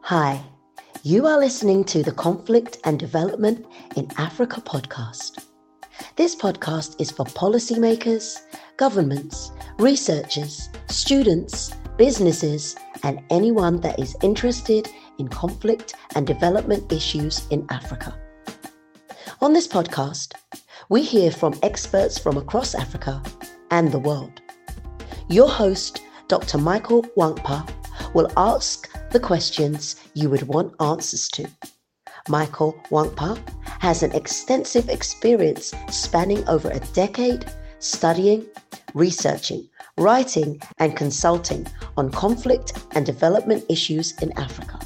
Hi, you are listening to the Conflict and Development in Africa podcast. This podcast is for policymakers, governments, researchers, students, businesses, and anyone that is interested in conflict and development issues in Africa. On this podcast, we hear from experts from across Africa and the world. Your host, Dr. Michael Wankpa, will ask the questions you would want answers to. Michael Wankpa has an extensive experience spanning over a decade studying, researching, writing, and consulting on conflict and development issues in Africa.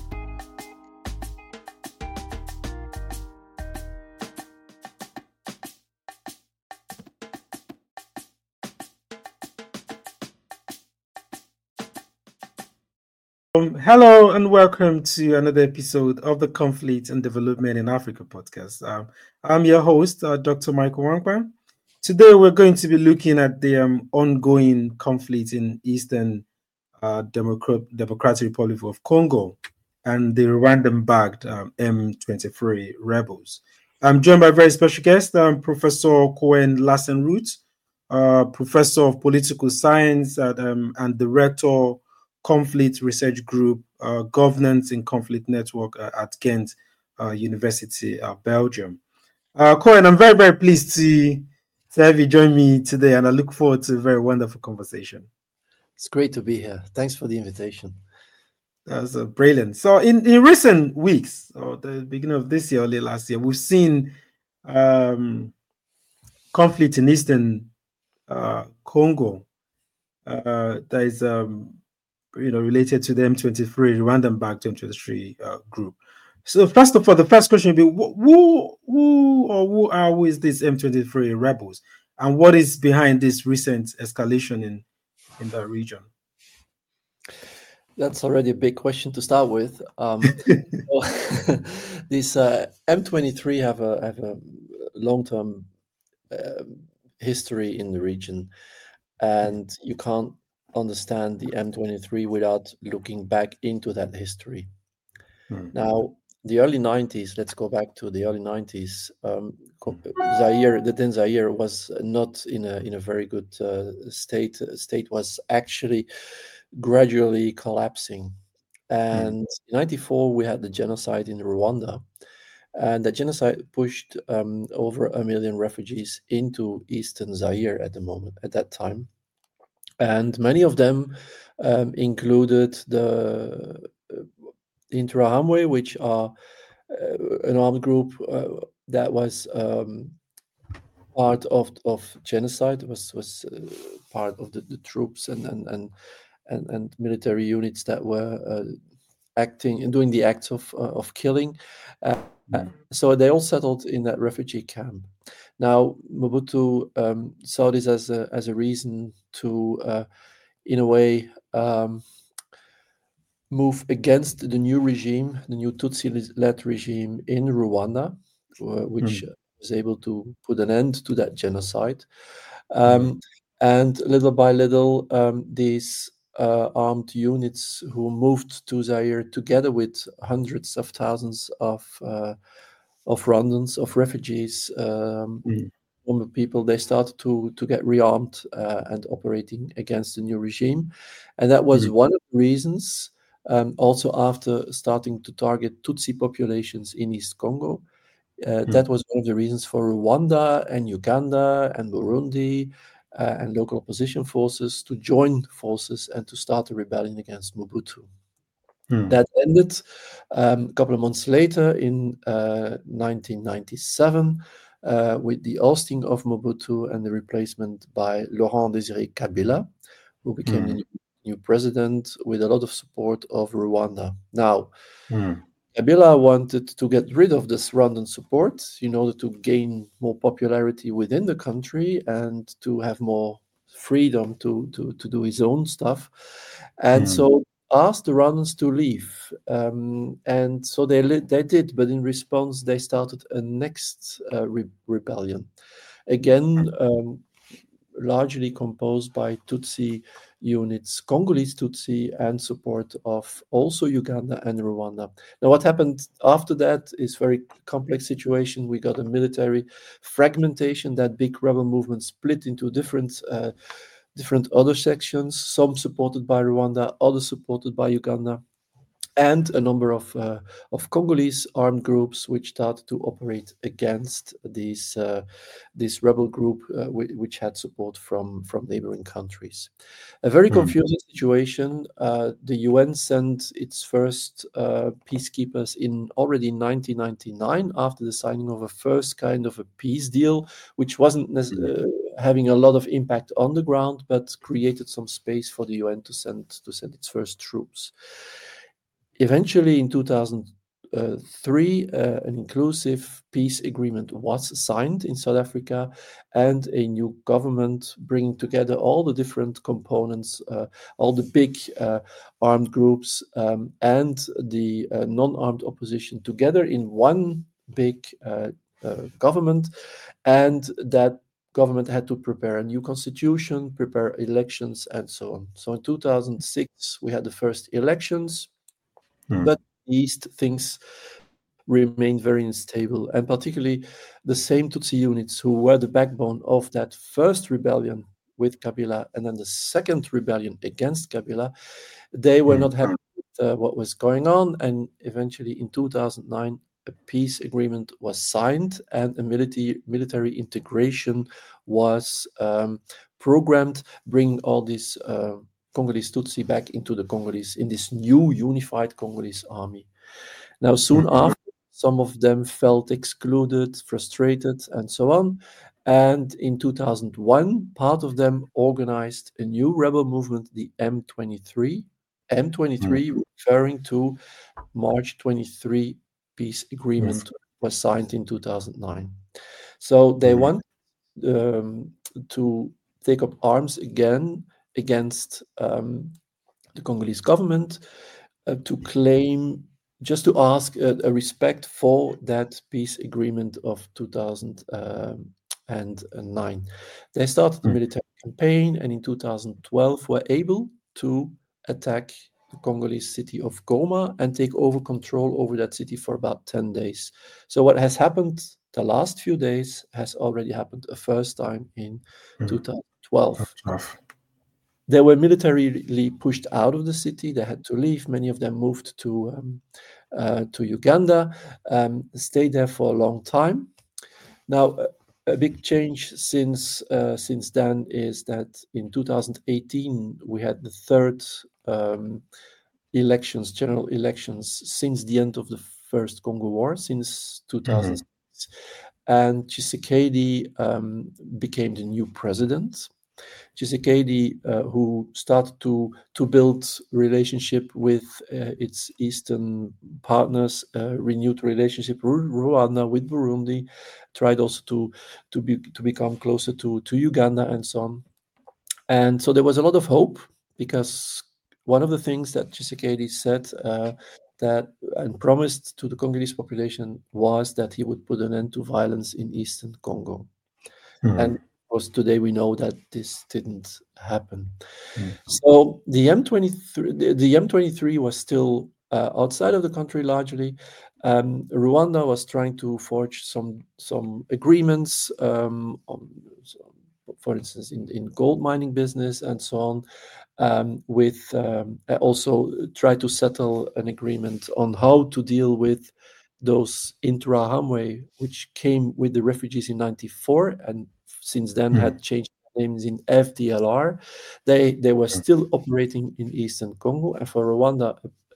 Hello and welcome to another episode of the Conflict and Development in Africa podcast. I'm your host, Dr. Michael Wankpa. Today we're going to be looking at the ongoing conflict in Eastern Democratic Republic of Congo and the Rwandan-backed M23 rebels. I'm joined by a very special guest, Professor Cohen Lassen-Root, Professor of Political Science and Director Conflict Research Group, Governance in Conflict Network at Ghent University, Belgium. Cohen, I'm very, very pleased to have you join me today, and I look forward to a very wonderful conversation. It's great to be here. Thanks for the invitation. That's brilliant. So in recent weeks, or the beginning of this year or late last year, we've seen conflict in Eastern Congo that is related to the M23 Rwandan-backed M23 group. So first of all, the first question would be who is this M23 rebels, and what is behind this recent escalation in that region? That's already a big question to start with. These M23 have a long-term history in the region, and you can't understand the M23 without looking back into that history. Now, the early 90s, let's go back to the early 90s. Zaire was not in a very good state. State was actually gradually collapsing. And in 94, we had the genocide in Rwanda. And the genocide pushed over 1 million refugees into Eastern Zaire at that time. And many of them included the Interahamwe, which are an armed group that was part of genocide, was part of the troops and military units that were acting and doing the acts of killing. So they all settled in that refugee camp. Now, Mobutu saw this as a reason to, in a way, move against the new regime, the new Tutsi-led regime in Rwanda, which was able to put an end to that genocide. And little by little, these armed units who moved to Zaire together with hundreds of thousands of Rwandans, of refugees, people, they started to get rearmed and operating against the new regime. And that was one of the reasons, also after starting to target Tutsi populations in East Congo, that was one of the reasons for Rwanda and Uganda and Burundi and local opposition forces to join forces and to start a rebellion against Mobutu. That ended a couple of months later in 1997 with the ousting of Mobutu and the replacement by Laurent Désiré Kabila, who became the new president with a lot of support of Rwanda. Now, Kabila wanted to get rid of this Rwandan support in order to gain more popularity within the country and to have more freedom to do his own stuff. And so asked the Rwandans to leave. And so they did, but in response, they started a next rebellion. Again, largely composed by Tutsi units, Congolese Tutsi, and support of also Uganda and Rwanda. Now, what happened after that is very complex situation. We got a military fragmentation. That big rebel movement split into different other sections, some supported by Rwanda, others supported by Uganda, and a number of Congolese armed groups which started to operate against this rebel group, which had support from neighboring countries. A very confusing situation. The UN sent its first peacekeepers already in 1999 after the signing of a first kind of a peace deal, which wasn't having a lot of impact on the ground, but created some space for the UN to send its first troops. Eventually, in 2003, an inclusive peace agreement was signed in South Africa, and a new government bringing together all the different components, all the big armed groups and the non-armed opposition together in one big government, and that government had to prepare a new constitution, prepare elections, and so on. So in 2006, we had the first elections. But East things remained very unstable, and particularly the same Tutsi units who were the backbone of that first rebellion with Kabila and then the second rebellion against Kabila, they were not happy with what was going on, and eventually in 2009 a peace agreement was signed and a military integration was programmed, bringing all these Congolese Tutsi back into the Congolese, in this new unified Congolese army. Now, soon after, some of them felt excluded, frustrated, and so on. And in 2001, part of them organized a new rebel movement, the M23. M23 referring to March 23 peace agreement was signed in 2009. So they want to take up arms again against the Congolese government, to claim, just to ask a respect for that peace agreement of 2009. They started the military campaign, and in 2012 were able to attack the Congolese city of Goma and take over control over that city for about 10 days. So what has happened the last few days has already happened a first time in 2012. They were militarily pushed out of the city. They had to leave. Many of them moved to Uganda, stayed there for a long time. Now, a big change since then is that in 2018 we had the third general elections since the end of the First Congo War, since 2006, and Tshisekedi became the new president. Tshisekedi, who started to build relationship with its eastern partners, renewed relationship with Rwanda, with Burundi, tried also to become closer to Uganda and so on. And so there was a lot of hope, because one of the things that Tshisekedi said and promised to the Congolese population was that he would put an end to violence in Eastern Congo. And of course, today we know that this didn't happen. So the M23 was still outside of the country largely. Rwanda was trying to forge some agreements, for instance, in gold mining business and so on. With also try to settle an agreement on how to deal with those Interahamwe, which came with the refugees in '94, and since then had changed names in FDLR. They were still operating in Eastern Congo, and for Rwanda,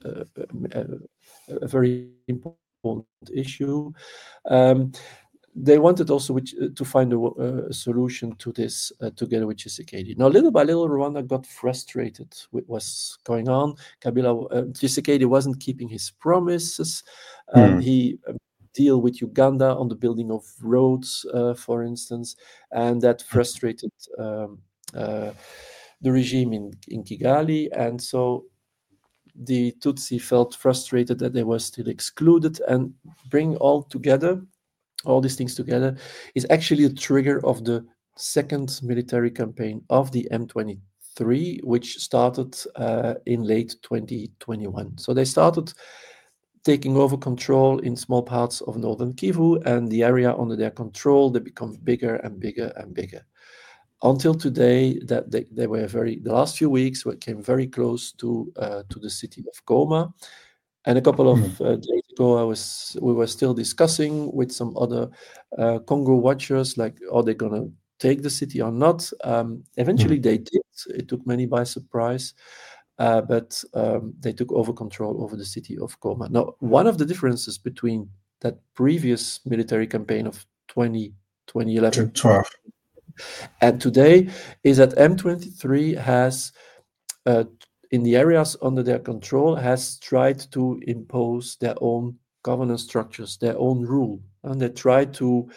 a very important issue. They wanted also to find a solution to this together with Tshisekedi. Now, little by little, Rwanda got frustrated with what's going on. Tshisekedi wasn't keeping his promises. He deal with Uganda on the building of roads, for instance, and that frustrated the regime in Kigali. And so the Tutsi felt frustrated that they were still excluded, and bring all these things together is actually a trigger of the second military campaign of the M23 M23, which started in late 2021. So they started taking over control in small parts of northern Kivu, and the area under their control, they become bigger and bigger and bigger. Until today, that they were the last few weeks came very close to the city of Goma. And a couple of days ago, we were still discussing with some other Congo watchers, like, are they going to take the city or not? Eventually, they did. It took many by surprise, but they took over control over the city of Goma. Now, one of the differences between that previous military campaign of 2011 and today is that M23 has in the areas under their control, has tried to impose their own governance structures, their own rule, and they try to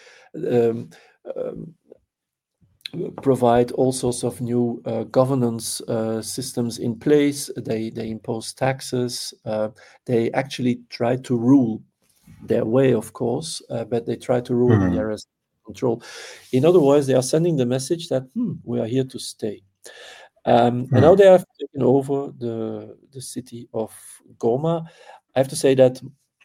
provide all sorts of new governance systems in place. They impose taxes. They actually try to rule their way, of course, but they try to rule in the areas of control. In other words, they are sending the message that we are here to stay. And now they have taken over the city of Goma. I have to say that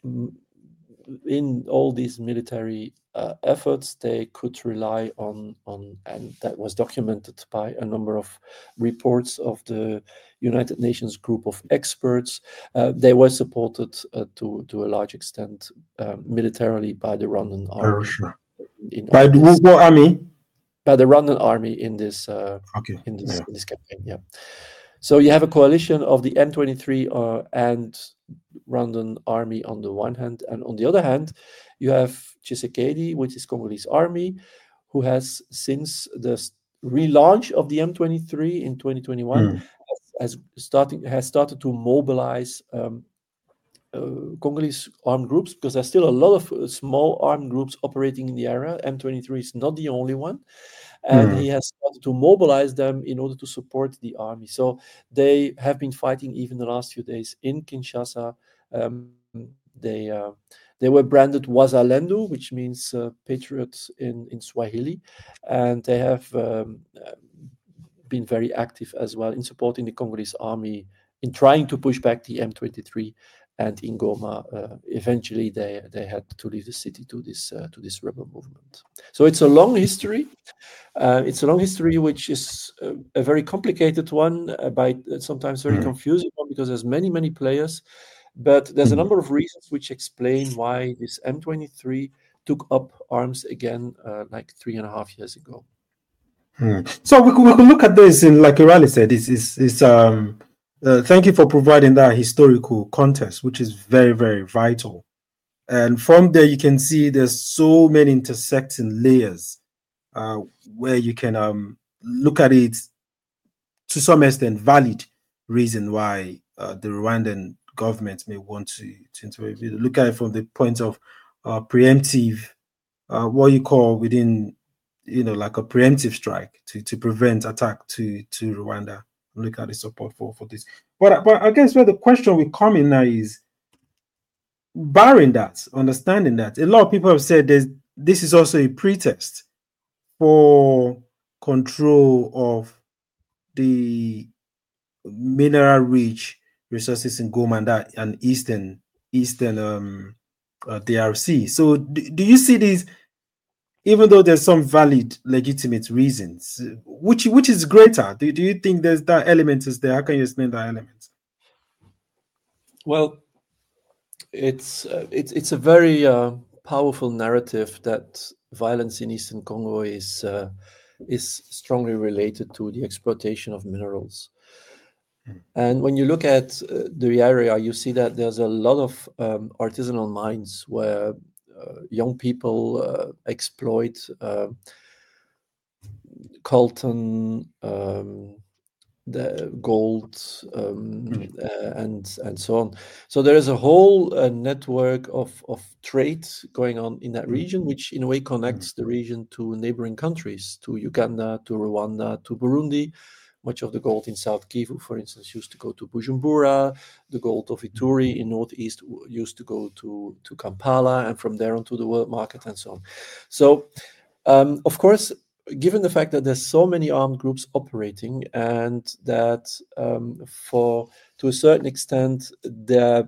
in all these military efforts, they could rely on, and that was documented by a number of reports of the United Nations group of experts. They were supported to a large extent militarily by the Rwandan army. By what army? By the Rwandan army in this campaign. Yeah. So you have a coalition of the M23 and Rwandan army on the one hand, and on the other hand, you have Tshisekedi, which is Congolese army, who has since the relaunch of the M23 in 2021 has started to mobilize Congolese armed groups, because there's still a lot of small armed groups operating in the area. M23 is not the only one. And he has started to mobilize them in order to support the army. So they have been fighting even the last few days in Kinshasa. They were branded Wazalendo, which means patriots in Swahili. And they have been very active as well in supporting the Congolese army in trying to push back the M23. And in Goma, eventually they had to leave the city to this rebel movement. So it's a long history. It's a long history, which is a very complicated one, by sometimes very confusing one, because there's many players. But there's a number of reasons which explain why this M23 took up arms again, like 3.5 years ago. So we could look at this in, like Irali said, thank you for providing that historical context, which is very, very vital. And from there, you can see there's so many intersecting layers where you can look at it to some extent valid reason why the Rwandan government may want to intervene. Look at it from the point of preemptive, what you call within, like a preemptive strike to prevent attack to Rwanda. Look at the support for this. But I guess where the question will come in now is, barring that, understanding that, a lot of people have said this is also a pretext for control of the mineral-rich resources in Goma and eastern DRC. So do you see these, even though there's some valid, legitimate reasons, which is greater? Do you think there's that element is there? How can you explain that element? Well, it's a very powerful narrative that violence in Eastern Congo is strongly related to the exploitation of minerals. And when you look at the area, you see that there's a lot of artisanal mines where young people exploit coltan, the gold, and so on. So there is a whole network of trade going on in that region, which in a way connects the region to neighboring countries, to Uganda, to Rwanda, to Burundi. Much of the gold in South Kivu, for instance, used to go to Bujumbura. The gold of Ituri in Northeast used to go to Kampala, and from there on to the world market and so on. So, of course, given the fact that there's so many armed groups operating, and that to a certain extent their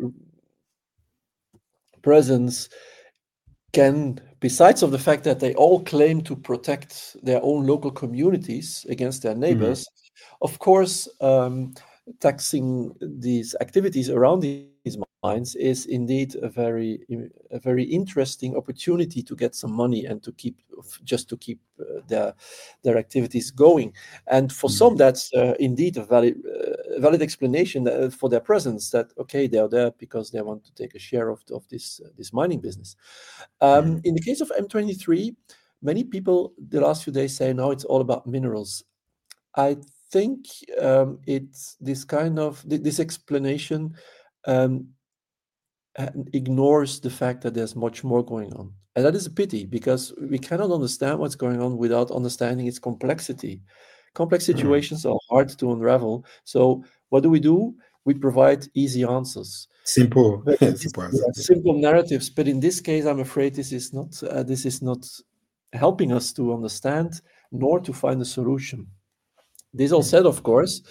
presence can, besides of the fact that they all claim to protect their own local communities against their neighbors, of course, taxing these activities around these mines is indeed a very interesting opportunity to get some money and to keep their activities going. And for some, that's indeed a valid explanation for their presence. That okay, they are there because they want to take a share of this mining business. In the case of M23, many people the last few days say, no, it's all about minerals. I think it's this explanation ignores the fact that there's much more going on. And that is a pity, because we cannot understand what's going on without understanding its complexity. Complex situations are hard to unravel. So what do? We provide easy answers. Simple narratives. But in this case, I'm afraid this is not helping us to understand nor to find a solution. This all said, of course,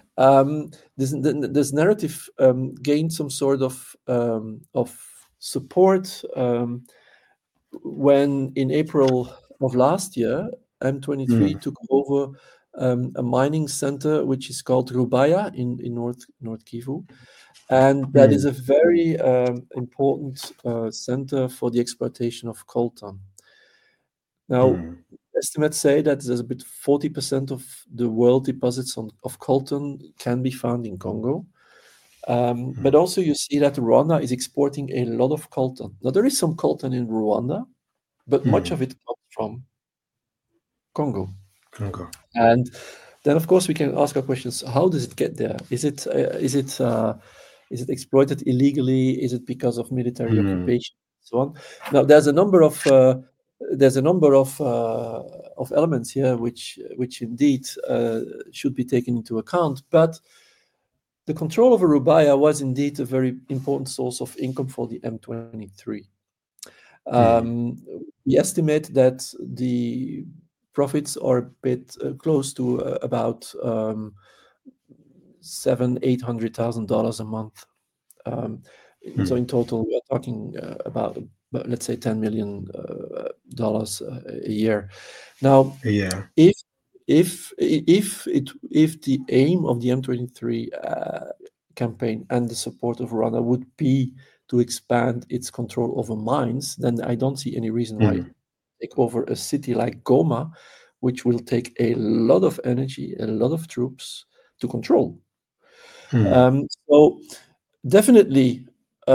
this narrative gained some sort of support when in April of last year, M23 took over a mining center which is called Rubaya in North Kivu, and that is a very important center for the exploitation of coltan. Now, estimates say that there's about 40% of the world deposits of coltan can be found in Congo. But also you see that Rwanda is exporting a lot of coltan. Now, there is some coltan in Rwanda, but much of it comes from Congo. And then, of course, we can ask our questions: how does it get there? Is it exploited illegally? Is it because of military occupation, and so on? Now, there's a number of elements here which indeed should be taken into account. But the control over Rubaya was indeed a very important source of income for the M23. We estimate that the profits are a bit close to about $700,000-800,000 a month. So in total, we are talking about let's say $10 million a year. Now, if the aim of the M23 campaign and the support of Rwanda would be to expand its control over mines, then I don't see any reason why take over a city like Goma, which will take a lot of energy, a lot of troops to control. So definitely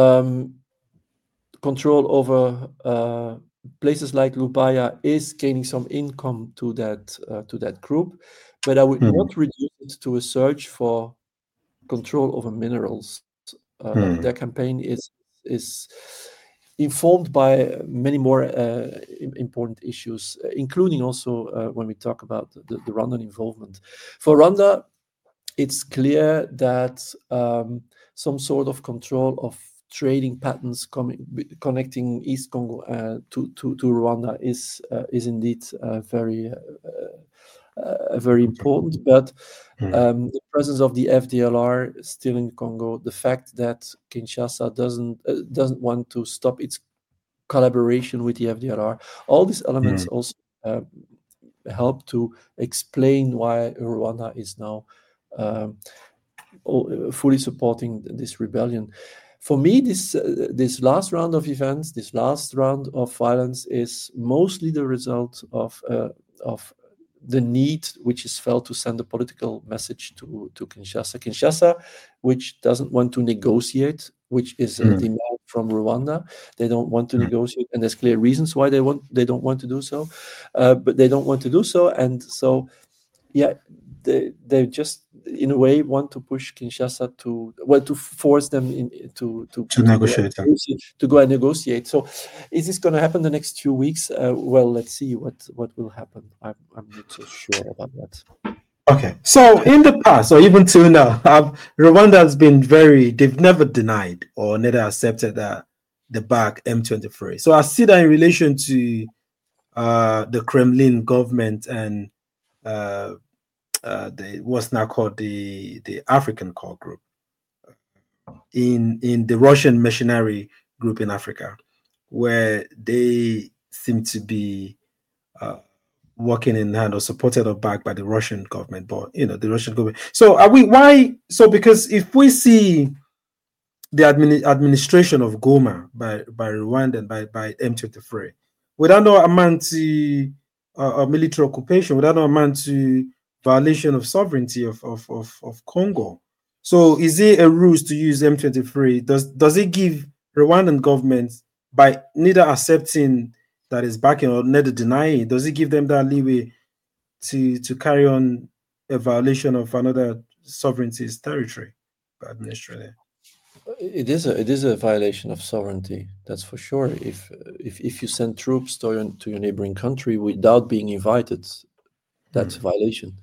control over places like Rubaya is gaining some income to that group, but I would not reduce it to a search for control over minerals. Their campaign is informed by many more important issues, including also when we talk about the Rwandan involvement. For Rwanda, it's clear that some sort of control of trading patterns connecting East Congo to Rwanda is indeed very important. But the presence of the FDLR still in Congo, the fact that Kinshasa doesn't want to stop its collaboration with the FDLR, all these elements also help to explain why Rwanda is now fully supporting this rebellion. For me, this last round of events, this last round of violence, is mostly the result of the need which is felt to send a political message to Kinshasa. Kinshasa, which doesn't want to negotiate, which is a demand from Rwanda. They don't want to negotiate, and there's clear reasons why they don't want to do so. But they don't want to do so, and so they just in a way want to push Kinshasa to force them to negotiate, to go and negotiate. So, is this going to happen the next 2 weeks? Well, let's see what will happen. I'm not so sure about that. Okay, so in the past, or even till now, Rwanda has been they've never denied or never accepted the back M23. So I see that in relation to the Kremlin government and what's now called the African Core Group in the Russian mercenary group in Africa, where they seem to be working in hand or supported or backed by the Russian government, but the Russian government. So are we? Why? So because if we see the administration of Goma by Rwanda and by M23, without no amount to military occupation, without no amount to violation of sovereignty of Congo. So is it a ruse to use M23? Does it give Rwandan government, by neither accepting that is backing or neither denying it, does it give them that leeway to carry on a violation of another sovereignty's territory by administering it? It is a violation of sovereignty, that's for sure. If you send troops to your neighboring country without being invited, that's a violation.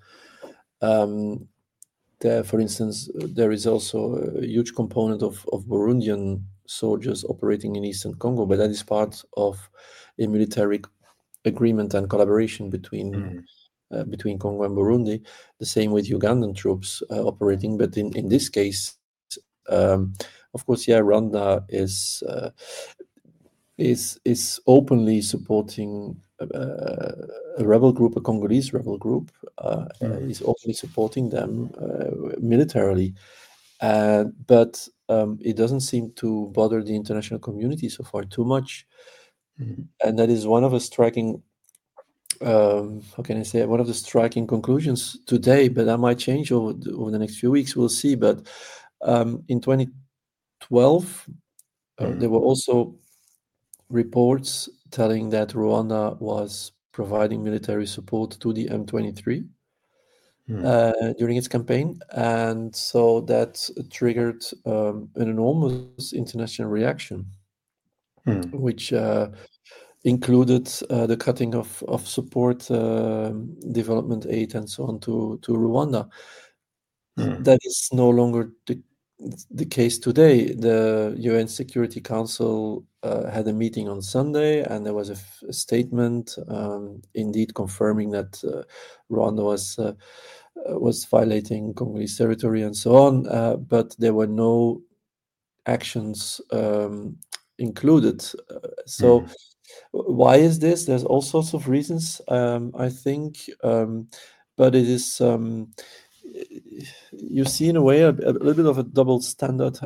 For instance, there is also a huge component of Burundian soldiers operating in Eastern Congo, but that is part of a military agreement and collaboration between Congo and Burundi. The same with Ugandan troops operating, but in this case, of course, Rwanda is openly supporting a rebel group, a Congolese rebel group, is openly supporting them militarily, but it doesn't seem to bother the international community so far too much, and that is one of the striking. How can I say? One of the striking conclusions today, but that might change over the next few weeks. We'll see. But in 2012, there were also reports telling that Rwanda was providing military support to the M23 during its campaign, and so that triggered an enormous international reaction, which included the cutting of support, development aid, and so on to Rwanda. That is no longer the case today. The UN Security Council had a meeting on Sunday, and there was a statement, indeed confirming that Rwanda was violating Congolese territory and so on, but there were no actions included. So why is this? There's all sorts of reasons, I think, but it is. You see, in a way, a little bit of a double standard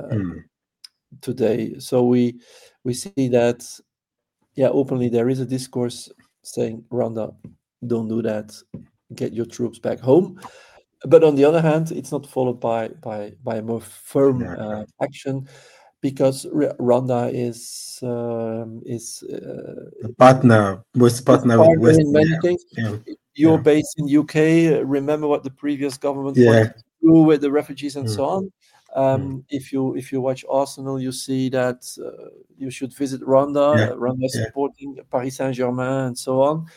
today. So we see that, openly there is a discourse saying, Rwanda, don't do that, get your troops back home. But on the other hand, it's not followed by a more firm action, because Rwanda is a partner with West. In many things. You're based in UK. Remember what the previous government wanted to do with the refugees and so on. If you watch Arsenal, you see that you should visit Rwanda. Rwanda is supporting Paris Saint-Germain and so on.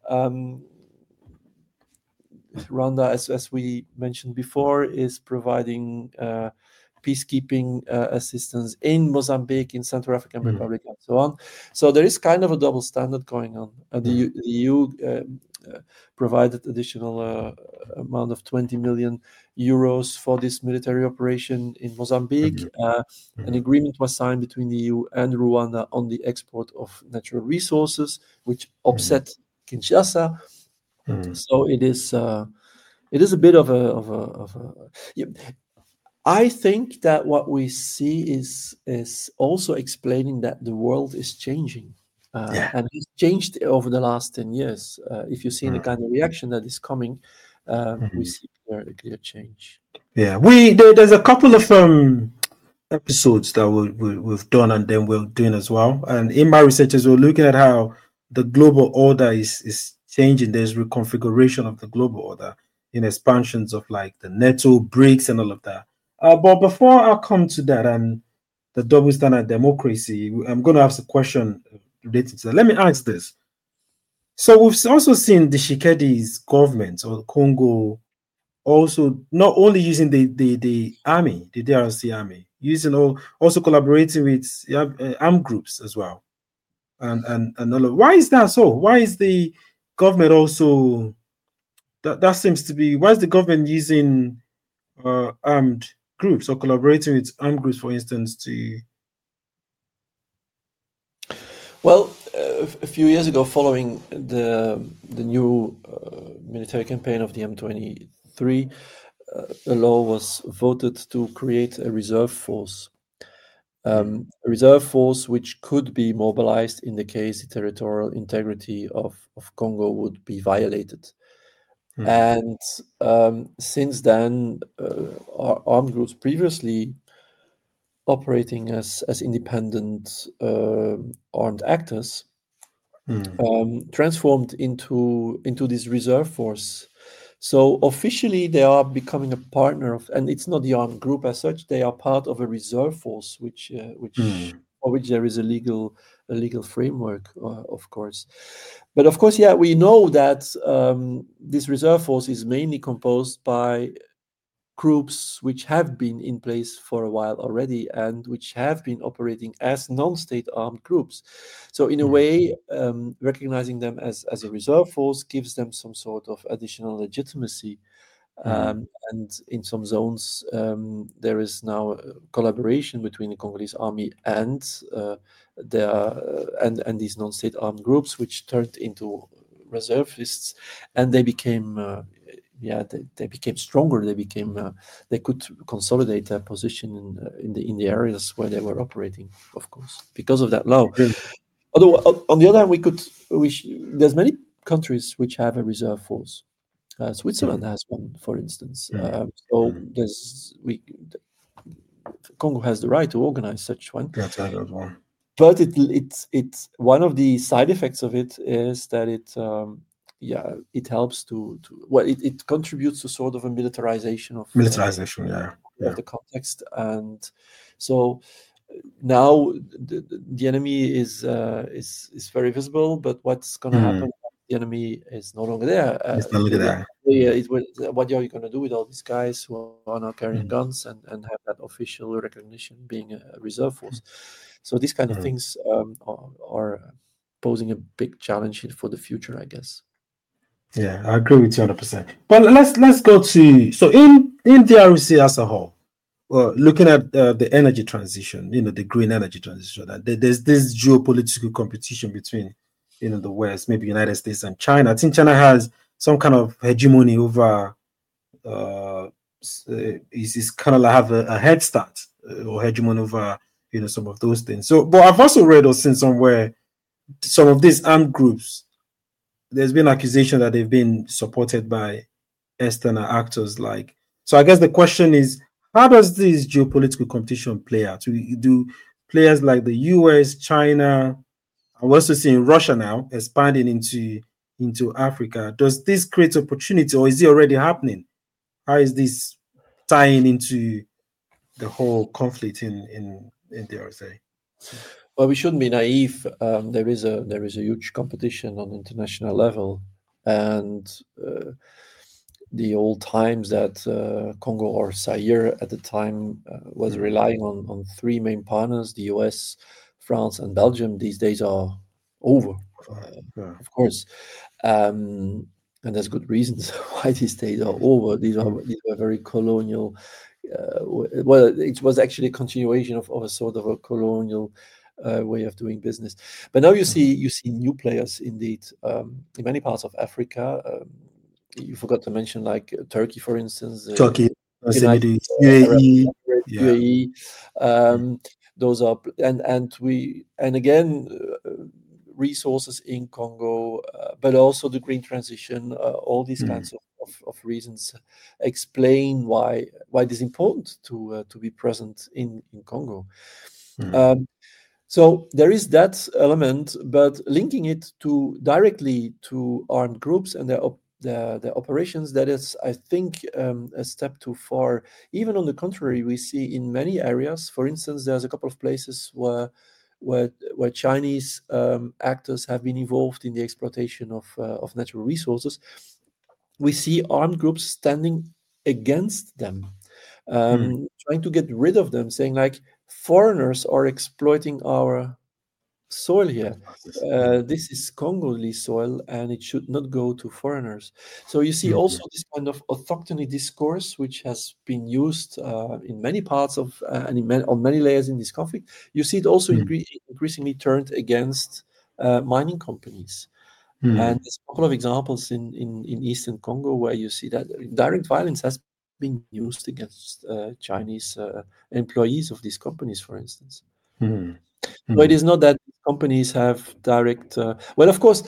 Rwanda, as we mentioned before, is providing peacekeeping assistance in Mozambique, in Central African Republic, and so on. So there is kind of a double standard going on. The EU provided additional amount of 20 million euros for this military operation in Mozambique. An agreement was signed between the EU and Rwanda on the export of natural resources, which upset Kinshasa. So it is a bit of a I think that what we see is also explaining that the world is changing. And it's changed over the last 10 years. If you see the kind of reaction that is coming, we see a clear change. Yeah, there's a couple of episodes that we've done and then we're doing as well. And in my researches, we're looking at how the global order is changing. There's reconfiguration of the global order in expansions of like the NATO, BRICS, and all of that. But before I come to that and the double standard democracy, I'm going to ask a question related to that. Let me ask this. So we've also seen the Tshisekedi's government or Congo also not only using the army, the DRC army, also collaborating with armed groups as well. and all of. Why is that so? Why is the government also that seems to be why is the government using armed groups or collaborating with armed groups, for instance, to Well, a few years ago, following the new military campaign of the M23, a law was voted to create a reserve force. A reserve force which could be mobilized in the case the territorial integrity of Congo would be violated. And since then, armed groups previously operating as independent armed actors transformed into this reserve force. So officially, they are becoming a partner of, and it's not the armed group as such. They are part of a reserve force, for which there is a legal framework, of course. But of course, yeah, we know that this reserve force is mainly composed by groups which have been in place for a while already and which have been operating as non-state armed groups. So in a way, recognizing them as a reserve force gives them some sort of additional legitimacy. And in some zones, there is now a collaboration between the Congolese army and these non-state armed groups, which turned into reservists, and they became they became stronger. They could consolidate their position in the areas where they were operating, of course, because of that law. Although on the other hand, there's many countries which have a reserve force. Switzerland has one, for instance. Congo has the right to organize such one. But it's one of the side effects of it is that it helps it contributes to sort of a militarization of the context, and so now the enemy is very visible, but what's going to happen? The enemy is no longer there. What are you going to do with all these guys who are now carrying guns and have that official recognition being a reserve force? So these kind of things are posing a big challenge for the future, I guess. Yeah, I agree with you 100%. But let's go to in DRC as a whole. Well, looking at the energy transition, the green energy transition, there's this geopolitical competition between the West, maybe United States and China. I think China has some kind of hegemony over. Is kind of like have a head start or hegemony over some of those things. So, but I've also read or seen somewhere some of these armed groups. There's been accusation that they've been supported by external actors. So I guess the question is, how does this geopolitical competition play out? Do players like the US, China, and we're also seeing Russia now expanding into Africa. Does this create opportunity, or is it already happening? How is this tying into the whole conflict in DRC? Well, we shouldn't be naive. There is a huge competition on international level, and the old times that Congo or Zaire at the time was relying on three main partners: the US, France, and Belgium. These days are over, of course, and there's good reasons why these days are over. These were very colonial. Well, it was actually a continuation of a sort of a colonial way of doing business. But now you see new players indeed in many parts of Africa. You forgot to mention like Turkey, for instance. Turkey, UAE. Those are and again resources in Congo, but also the green transition. All these kinds of reasons explain why it is important to be present in Congo. So there is that element, but linking it directly to armed groups and their operations, that is, I think, a step too far. Even on the contrary, we see in many areas, for instance, there's a couple of places where Chinese actors have been involved in the exploitation of natural resources. We see armed groups standing against them, trying to get rid of them, saying like, foreigners are exploiting our soil here. This is Congolese soil, and it should not go to foreigners. So you see also this kind of autochthony discourse, which has been used in many parts of and on many layers in this conflict. You see it also increasingly turned against mining companies. And there's a couple of examples in Eastern Congo where you see that direct violence has been used against Chinese employees of these companies, for instance. So it is not that companies have direct. Well, of course,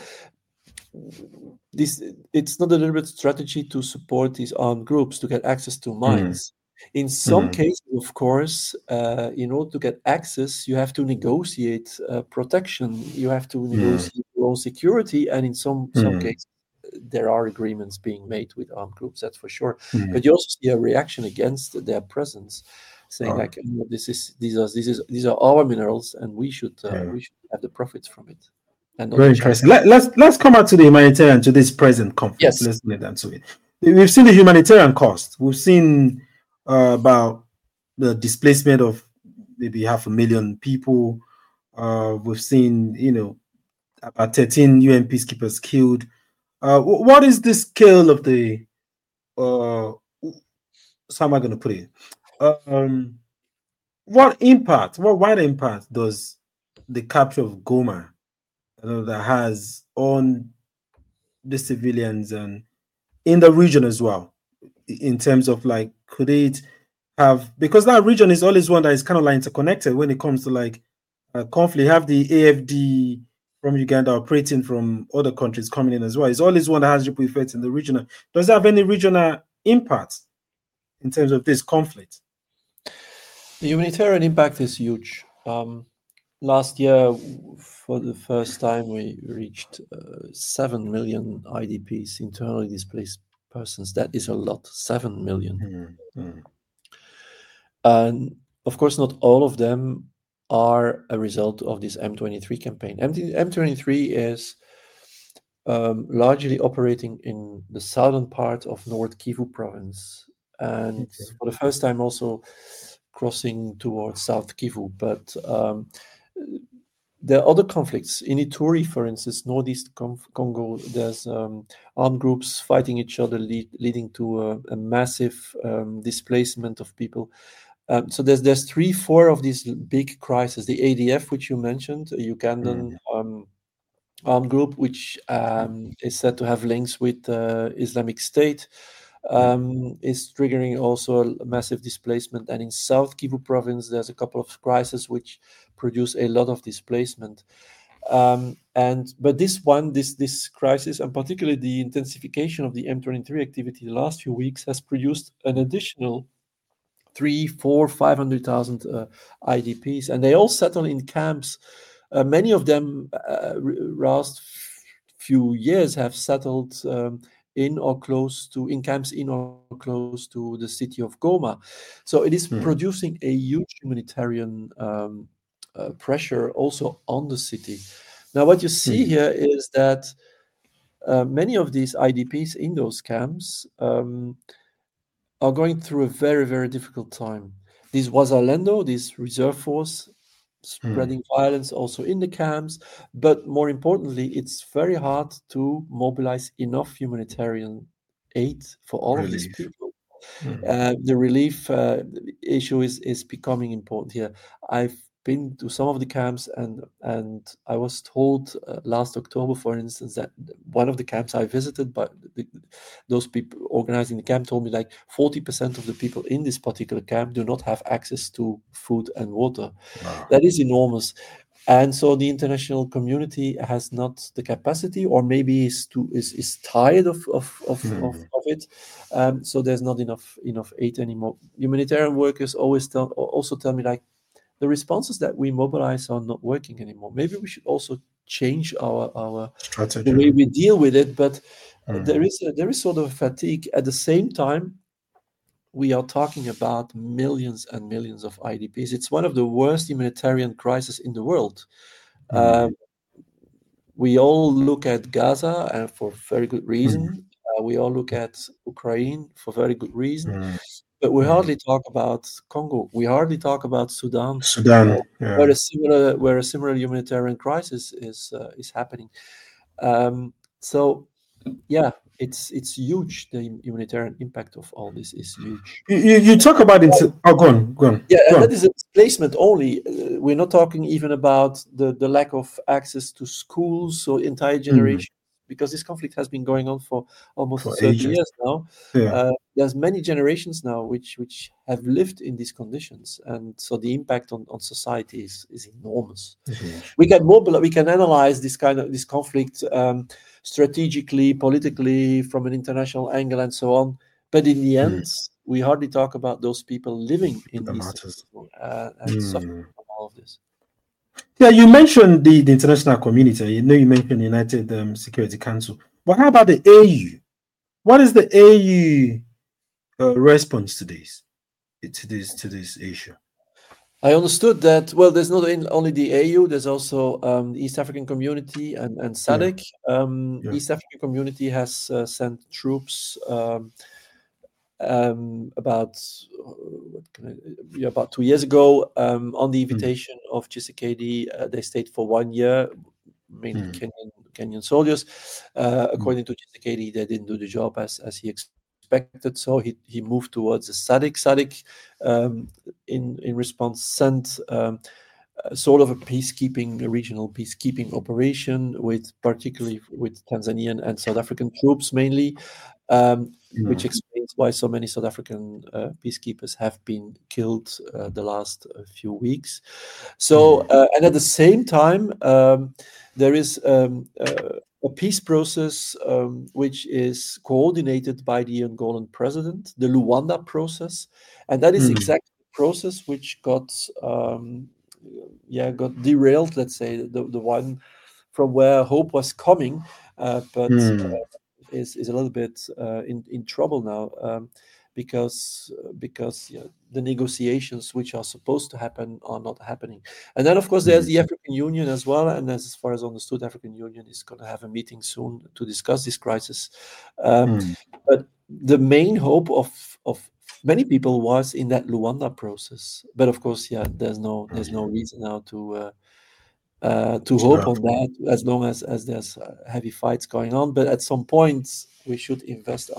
it's not a deliberate strategy to support these armed groups to get access to mines. In some cases, of course, in order to get access, you have to negotiate protection. You have to negotiate your own security, and in some cases, there are agreements being made with armed groups. That's for sure. But you also see a reaction against their presence, saying like, these are our minerals, and we should have the profits from it. And very interesting. Let's come out to the humanitarian, to this present conflict. Yes. Let's get down to it. We've seen the humanitarian cost. We've seen about the displacement of maybe 500,000 people. We've seen, about 13 UN peacekeepers killed. What is the scale of the? How am I going to put it? What wide impact does the capture of Goma that has on the civilians and in the region as well, in terms of like, could it have, because that region is always one that is kind of like interconnected when it comes to like conflict. You have the AFD from Uganda operating from other countries coming in as well. It's always one that has ripple effects in the regional. Does it have any regional impact in terms of this conflict? The humanitarian impact is huge. Last year, for the first time, we reached 7 million IDPs, internally displaced persons. That is a lot, 7 million. And of course, not all of them are a result of this M23 campaign. M23 is largely operating in the southern part of North Kivu province, and for the first time also crossing towards South Kivu. But there are other conflicts. In Ituri, for instance, northeast Congo, there's armed groups fighting each other, leading to a massive displacement of people. So there's 3-4 of these big crises. The ADF, which you mentioned, a Ugandan armed group, which is said to have links with Islamic State, is triggering also a massive displacement. And in South Kivu province, there's a couple of crises which produce a lot of displacement. But this crisis, and particularly the intensification of the M23 activity the last few weeks, has produced an additional 500,000 IDPs, and they all settle in camps. Many of them, last few years, have settled in camps in or close to the city of Goma. So it is producing a huge humanitarian pressure also on the city. Now, what you see here is that many of these IDPs in those camps are going through a very, very difficult time. This Wazalendo, this reserve force, spreading violence also in the camps, but more importantly, it's very hard to mobilize enough humanitarian aid for all of these people. The relief issue is becoming important here. I've been to some of the camps, and I was told last October, for instance, that one of the camps I visited, but those people organizing the camp told me like 40% of the people in this particular camp do not have access to food and water. Wow. That is enormous. And so the international community has not the capacity, or maybe is tired of it. So there's not enough aid anymore. Humanitarian workers also tell me like, the responses that we mobilize are not working anymore. Maybe we should also change our the way we deal with it. But there is sort of fatigue. At the same time, we are talking about millions and millions of IDPs. It's one of the worst humanitarian crises in the world. We all look at Gaza, and for very good reason. We all look at Ukraine for very good reason. but we hardly talk about Congo. We hardly talk about Sudan, Sudan. where a similar humanitarian crisis is happening. So, yeah, it's huge. The humanitarian impact of all this is huge. You talk about it. Oh, go on. Yeah, Go and on. that is a displacement only. We're not talking even about the lack of access to schools or entire generation, because this conflict has been going on for almost For 30 ages. years now. Yeah. There's many generations now which have lived in these conditions, and so the impact on society is enormous. We can analyze this conflict strategically, politically, from an international angle, and so on. But in the end, we hardly talk about those people living in these cities and suffering from all of this. Yeah, you mentioned the international community. You mentioned United Security Council. But how about the AU? What is the AU response to this issue? I understood that. Well, there's not only the AU. There's also the East African Community and SADC. East African Community has sent troops. About 2 years ago, on the invitation of Tshisekedi, they stayed for 1 year, mainly Kenyan soldiers. According to Tshisekedi, they didn't do the job as he expected, so he moved towards the SADC. SADC, in response, sent sort of a regional peacekeeping operation, particularly with Tanzanian and South African troops mainly, which explains why so many South African peacekeepers have been killed the last few weeks. So, and at the same time, there is a peace process which is coordinated by the Angolan president, the Luanda process, and that is exactly the process which got derailed. Let's say the one from where hope was coming, but is a little bit in trouble now, because the negotiations which are supposed to happen are not happening. And then, of course, there's the African Union as well, and as far as understood, African Union is going to have a meeting soon to discuss this crisis. But the main hope of many people was in that Luanda process. But of course, there's no reason now to hope on that, as long as there's heavy fights going on. But at some point, we should invest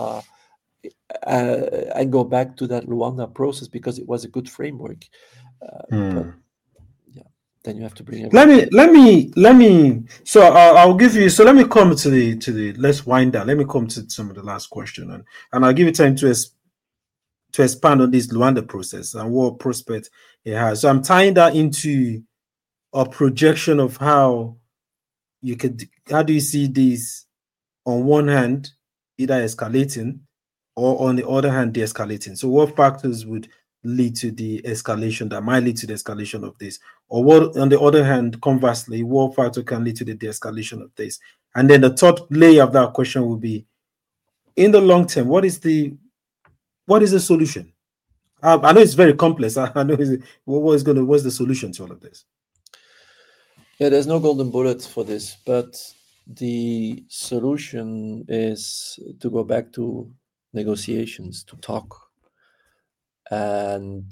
and go back to that Luanda process, because it was a good framework. But then you have to bring everything. Let me. So I'll give you. So let me come to the. Let's wind down. Let me come to some of the last question, and I'll give you time to expand on this Luanda process and what prospect it has. So I'm tying that into a projection of how do you see this, on one hand, either escalating, or on the other hand, de-escalating? So what factors would lead to the escalation, that might lead to the escalation of this? Or what, on the other hand, conversely, what factor can lead to the de-escalation of this? And then the third layer of that question will be, in the long term, what is the solution? I know it's very complex. I know what's the solution to all of this? Yeah, there's no golden bullet for this, but the solution is to go back to negotiations, to talk, and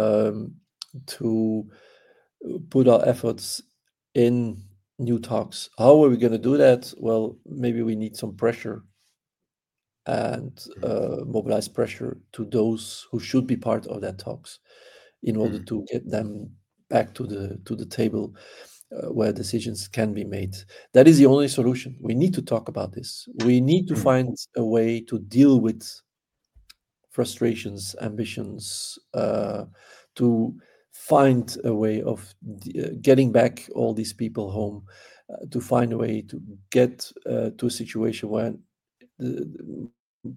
to put our efforts in new talks. How are we going to do that? Well, maybe we need some pressure, and mobilize pressure to those who should be part of that talks, in order to get them back to the table, where decisions can be made. That is the only solution. We need to talk about this. We need to find a way to deal with frustrations, ambitions, to find a way of getting back all these people home, to find a way to get to a situation where the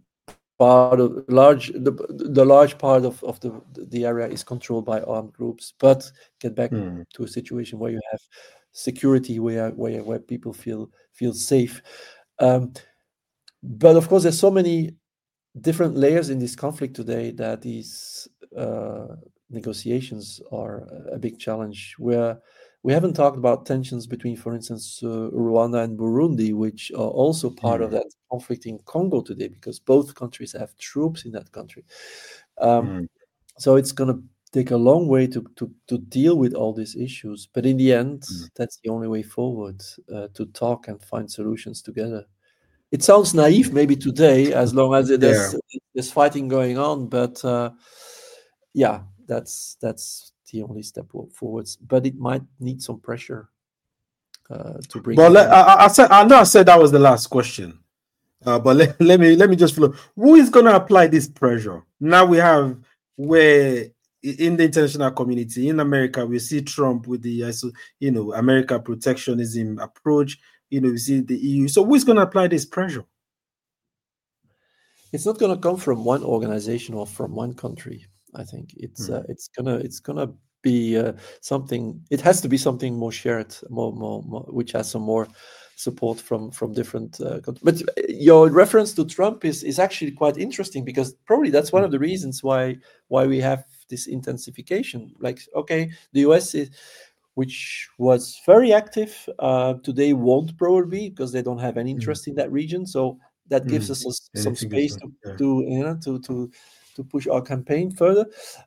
large part of the area is controlled by armed groups, but get back to a situation where you have security, where people feel safe. But of course, there's so many different layers in this conflict today that these negotiations are a big challenge, where we haven't talked about tensions between, for instance, Rwanda and Burundi, which are also part of that conflict in Congo today, because both countries have troops in that country. So it's going to take a long way to deal with all these issues. But in the end, that's the only way forward, to talk and find solutions together. It sounds naive maybe today, as long as there's fighting going on. But that's the only step forwards. But it might need some pressure to bring. Well, I said that was the last question. But let me just flow. Who is going to apply this pressure? Now we have where in the international community, in America, we see Trump with the America protectionism approach. We see the EU. So who is going to apply this pressure? It's not going to come from one organization or from one country. I think it's gonna be something. It has to be something more shared, more which has some more support from different countries. But your reference to Trump is actually quite interesting, because probably that's one of the reasons why we have this intensification. Like, okay, the US which was very active today, won't probably, because they don't have any interest in that region. So that gives us some space to push our campaign further.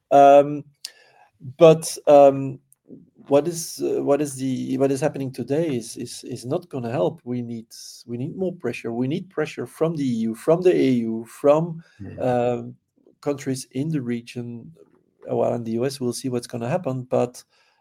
But what is happening today is not going to help. We need more pressure. We need pressure from the EU, from the AU, from countries in the region. Well, in the US, we'll see what's going to happen. But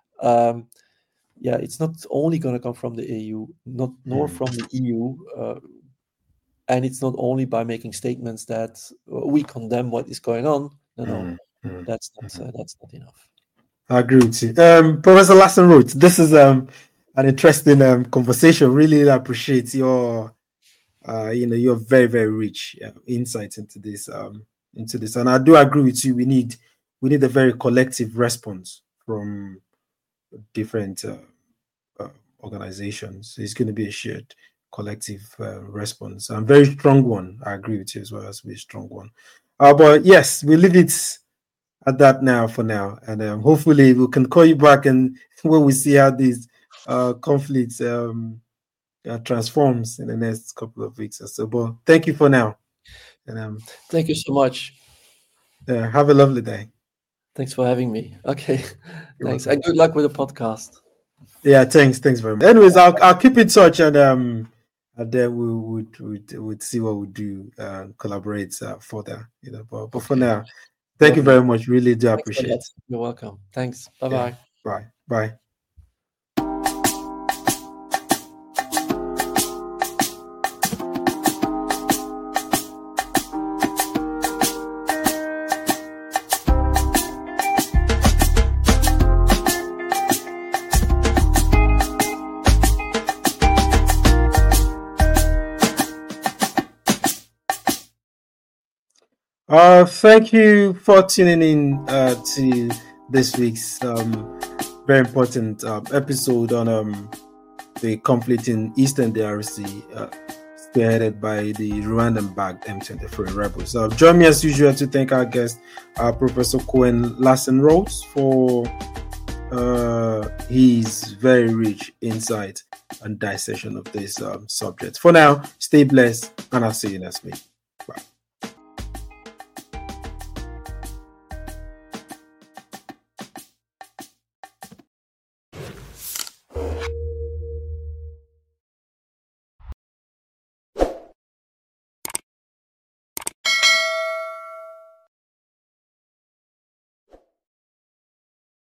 it's not only going to come from the AU, nor from the EU. And it's not only by making statements that we condemn what is going on. No, that's not enough. I agree with you. Professor Lassen-Roth, this is an interesting conversation. Really appreciate your your very, very rich insights into this. And I do agree with you. We need a very collective response from different organizations. It's going to be a shared collective response, and very strong one. I agree with you as well. As a very strong one. But yes, we leave it at that now for now, and hopefully we can call you back and when we see how these conflicts transforms in the next couple of weeks or so. But thank you for now, and thank you so much. Have a lovely day. Thanks for having me. Okay, thanks, and good luck with the podcast. Yeah, thanks very much. Anyways, I'll keep in touch, and then we would see what we do, collaborate further. But for now, thank you very much. Really do appreciate it. You're welcome. Thanks. Bye-bye. Yeah. Bye. Thank you for tuning in to this week's very important episode on the conflict in Eastern DRC, spearheaded by the Rwandan-backed M23 rebels. Join me as usual to thank our guest, Professor Cohen Lassen-Roth, for his very rich insight and dissection of this subject. For now, stay blessed, and I'll see you next week.